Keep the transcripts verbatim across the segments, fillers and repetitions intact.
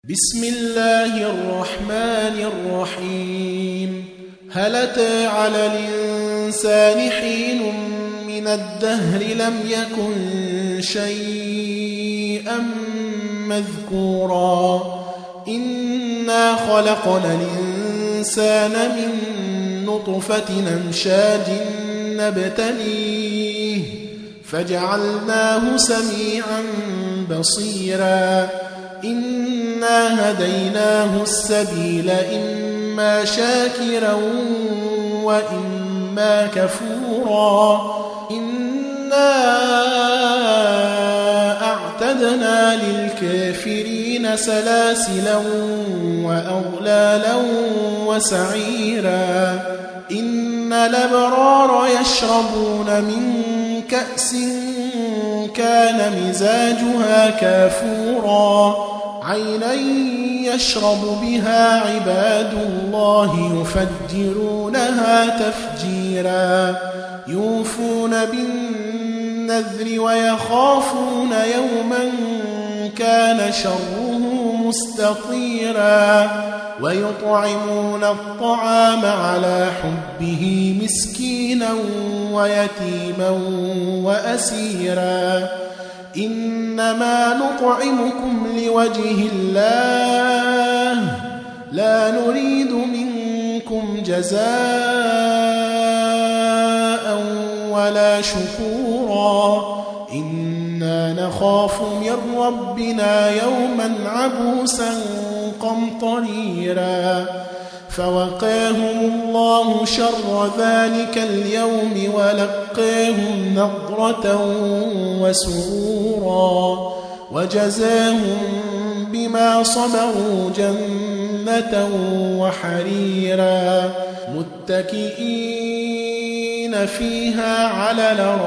بسم الله الرحمن الرحيم. هل أتى على الإنسان حين من الدهر لم يكن شيئا مذكورا إنا خلقنا الإنسان من نطفة أمشاج نبتليه فجعلناه سميعا بصيرا إنا هديناه السبيل إما شاكرا وإما كفورا إنا أعتدنا للكافرين سلاسلا وأغلالا وسعيرا إن الأبرار يشربون من كأس كان مزاجها كافورا عينا يشرب بها عباد الله يفجرونها تفجيرا يوفون بالنذر ويخافون يوما كان شره مستطيرا ويطعمون الطعام على حبه مسكينا ويتيما وأسيرا إنما نطعمكم لوجه الله لا نريد منكم جزاء ولا شكورا إنا نخاف من ربنا يوما عبوسا قمطريرا فوقاهم الله شر ذلك اليوم ولقاهم نضرة وسرورا وجزاهم بما صبروا جنة وحريرا متكئين فيها على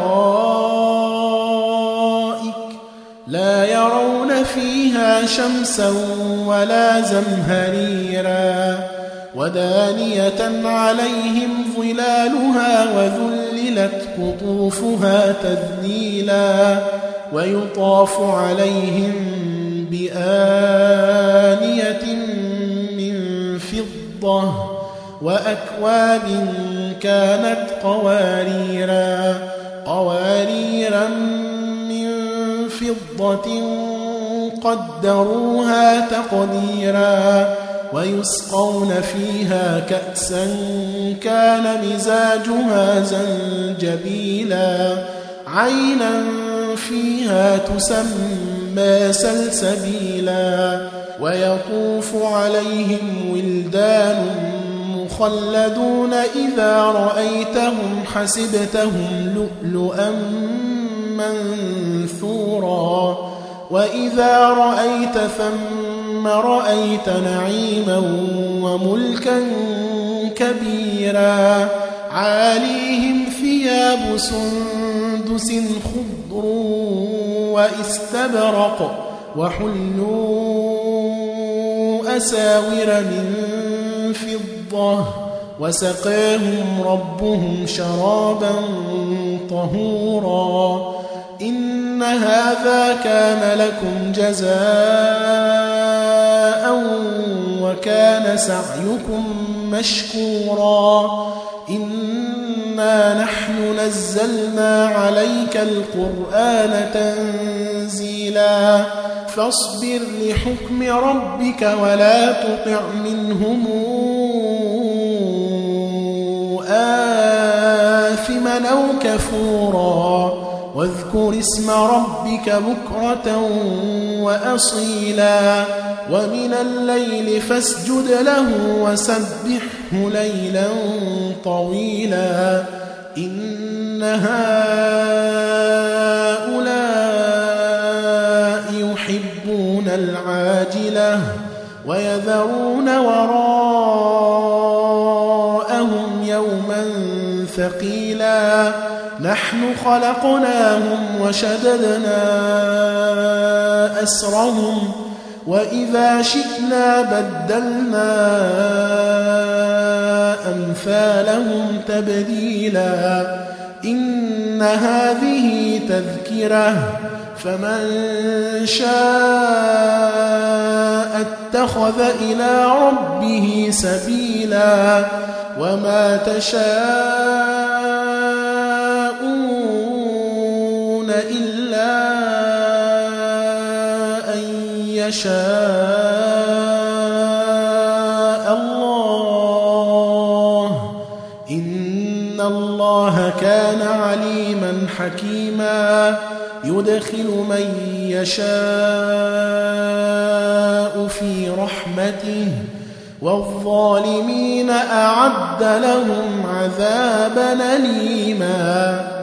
الأرائك لا يرون فيها شمسا ولا زمهريرا ودانية عليهم ظلالها وذللت قطوفها تذليلا ويطاف عليهم بآنية من فضة وأكواب كانت قواريرا قواريرا من فضة قدروها تقديرا ويسقون فيها كأسا كان مزاجها زنجبيلا عينا فيها تسمى سلسبيلا ويطوف عليهم ولدان مخلدون إذا رأيتهم حسبتهم لؤلؤا منثورا وإذا رأيت ثم رأيت نعيما وملكا كبيرا عاليهم ثياب سندس خضر واستبرق وحلوا أساور من فضة وسقاهم ربهم شرابا طهورا إن هذا كان لكم جزاء وكان سعيكم مشكورا إنا نحن نزلنا عليك القرآن تنزيلا فاصبر لحكم ربك ولا تطع منهم آثما أو كفورا واذكر اسم ربك بكرة وأصيلا ومن الليل فاسجد له وسبحه ليلا طويلا إن هؤلاء يحبون العاجلة ويذرون وراءهم يوما ثقيلا نحن خلقناهم وشددنا أسرهم وإذا شئنا بدلنا أمثالهم تبديلا إن هذه تذكرة فمن شاء اتخذ إلى ربه سبيلا وما تشاءون إلا أن يشاء الله إن الله كان عليما حكيما يدخل من يشاء في رحمته والظالمين أعد لهم عذابا أليما